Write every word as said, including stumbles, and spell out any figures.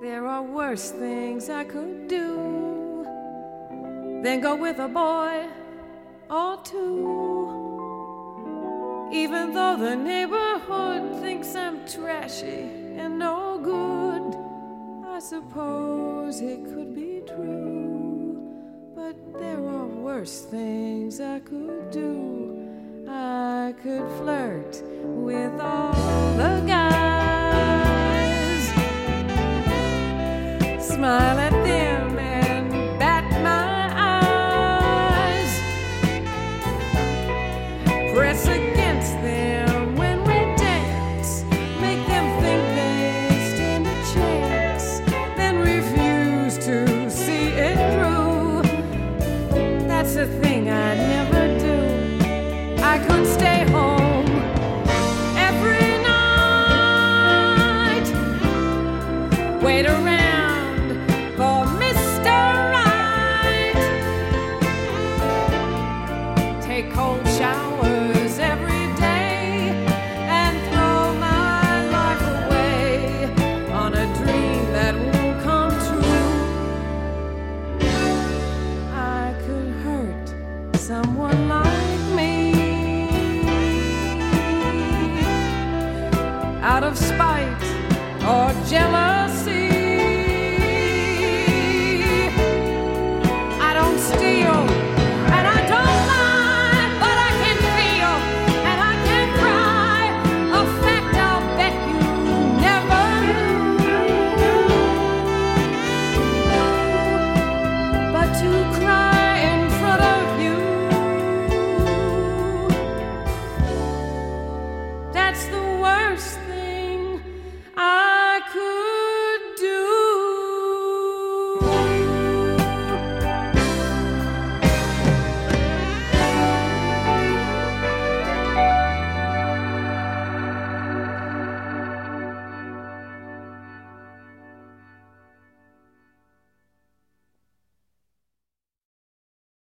There are worse things I could do than go with a boy or two. Even though the neighborhood thinks I'm trashy and no good, I suppose it could be true. But there are worse things I could do. I could flirt with all the guys, smile at them and bat my eyes, press against them when we dance, make them think they stand a chance, then refuse to see it through. That's the thing I never do. I could stay home every night, wait around for Mister Right, take cold showers every day, and throw my life away on a dream that won't come true. I could hurt someone like me out of spite or jealousy.